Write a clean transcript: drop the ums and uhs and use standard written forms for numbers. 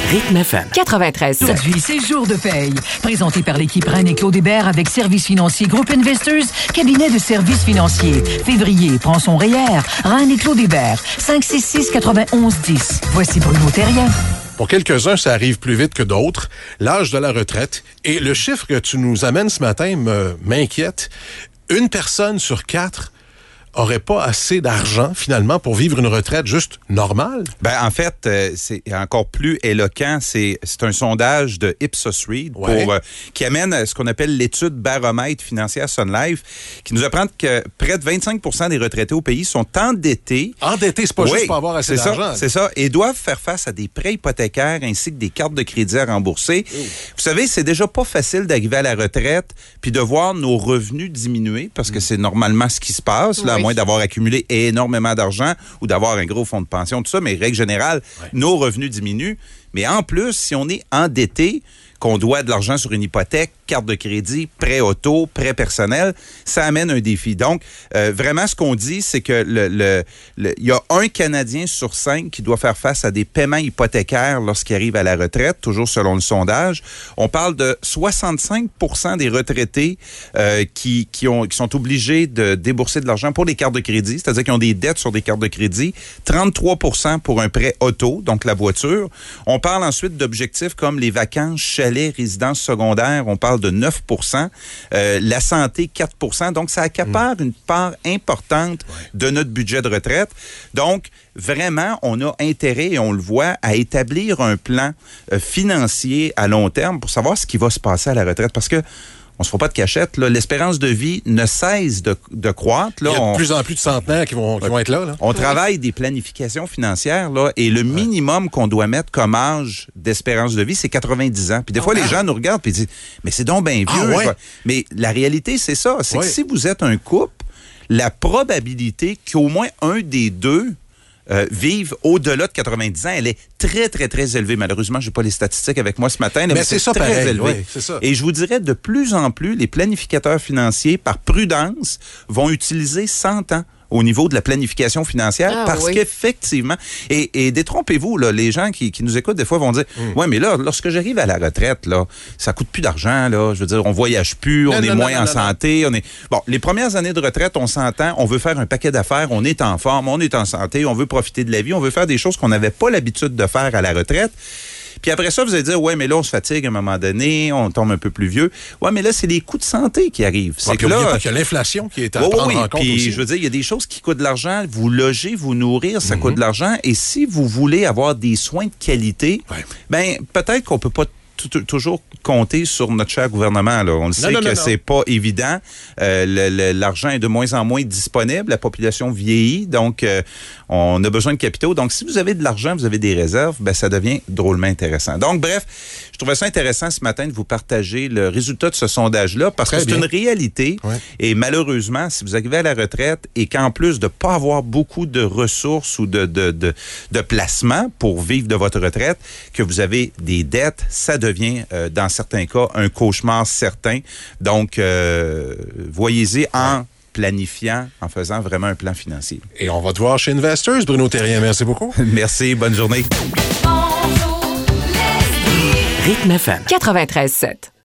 Rythme FM 93. Aujourd'hui, c'est jour de paye. Présenté par l'équipe Reine et Claude Hébert avec Service Financier Groupe Investors, cabinet de services financiers. Février, prend son REER. Reine et Claude Hébert, 566-91-10. Voici Bruno Thérien. Pour quelques-uns, ça arrive plus vite que d'autres. L'âge de la retraite. Et le chiffre que tu nous amènes ce matin m'inquiète. Une personne sur 4 aurait pas assez d'argent, finalement, pour vivre une retraite juste normale? Ben, en fait, c'est encore plus éloquent. C'est un sondage de Ipsos Reid qui amène ce qu'on appelle l'étude baromètre financière Sun Life, qui nous apprend que près de 25% des retraités au pays sont endettés. Endettés, c'est pas juste pour avoir assez d'argent. C'est ça. Et doivent faire face à des prêts hypothécaires ainsi que des cartes de crédit à rembourser. Vous savez, c'est déjà pas facile d'arriver à la retraite puis de voir nos revenus diminuer parce que c'est normalement ce qui se passe, là, à moins d'avoir accumulé énormément d'argent ou d'avoir un gros fonds de pension, tout ça, mais règle générale, nos revenus diminuent. Mais en plus, si on est endetté, qu'on doit de l'argent sur une hypothèque, carte de crédit, prêt auto, prêt personnel, ça amène un défi. Donc, vraiment, ce qu'on dit, c'est que il y a un Canadien sur 5 qui doit faire face à des paiements hypothécaires lorsqu'il arrive à la retraite, toujours selon le sondage. On parle de 65% des retraités qui sont obligés de débourser de l'argent pour les cartes de crédit, c'est-à-dire qu'ils ont des dettes sur des cartes de crédit, 33% pour un prêt auto, donc la voiture. On parle ensuite d'objectifs comme les vacances, chalets, résidences secondaires, on parle de 9%, la santé 4%, donc ça accapare une part importante de notre budget de retraite. Donc, vraiment, on a intérêt, et on le voit, à établir un plan financier à long terme pour savoir ce qui va se passer à la retraite, parce que on se fera pas de cachette, là. L'espérance de vie ne cesse de croître. Là. Il y a de plus en plus de centenaires qui vont être là. On travaille des planifications financières, là, et le minimum qu'on doit mettre comme âge d'espérance de vie, c'est 90 ans. Puis des fois, les gens nous regardent et disent « Mais c'est donc bien vieux. Mais la réalité, c'est ça. C'est que si vous êtes un couple, la probabilité qu'au moins un des deux vivent au-delà de 90 ans, elle est très, très, très élevée. Malheureusement, je n'ai pas les statistiques avec moi ce matin, mais c'est ça, très pareil, élevé. C'est ça. Et je vous dirais, de plus en plus, les planificateurs financiers, par prudence, vont utiliser 100 ans au niveau de la planification financière, parce qu'effectivement, et détrompez-vous, là, les gens qui nous écoutent des fois vont dire, ouais, mais là, lorsque j'arrive à la retraite, là, ça coûte plus d'argent, là, je veux dire, on voyage plus, on est moins en santé, on est... Bon, les premières années de retraite, on s'entend, on veut faire un paquet d'affaires, on est en forme, on est en santé, on veut profiter de la vie, on veut faire des choses qu'on n'avait pas l'habitude de faire à la retraite. Puis après ça, vous allez dire, ouais, mais là, on se fatigue à un moment donné, on tombe un peu plus vieux. Ouais, mais là, c'est les coûts de santé qui arrivent. C'est que là, il y a l'inflation qui est à prendre en compte aussi. Je veux dire, il y a des choses qui coûtent de l'argent. Vous loger, vous nourrir, ça coûte de l'argent. Et si vous voulez avoir des soins de qualité, ben peut-être qu'on peut pas toujours compter sur notre cher gouvernement. Là. On le sait que c'est pas évident. L'argent est de moins en moins disponible. La population vieillit, donc on a besoin de capitaux. Donc, si vous avez de l'argent, vous avez des réserves, ben ça devient drôlement intéressant. Donc, bref, je trouvais ça intéressant ce matin de vous partager le résultat de ce sondage-là, parce que c'est une réalité. Et malheureusement, si vous arrivez à la retraite et qu'en plus de pas avoir beaucoup de ressources ou de placements pour vivre de votre retraite, que vous avez des dettes, ça devient, dans certains cas, un cauchemar certain. Donc, voyez-y en planifiant, en faisant vraiment un plan financier. Et on va te voir chez Investors, Bruno Thérien. Merci beaucoup. Merci, bonne journée. Rythme FM 93.7.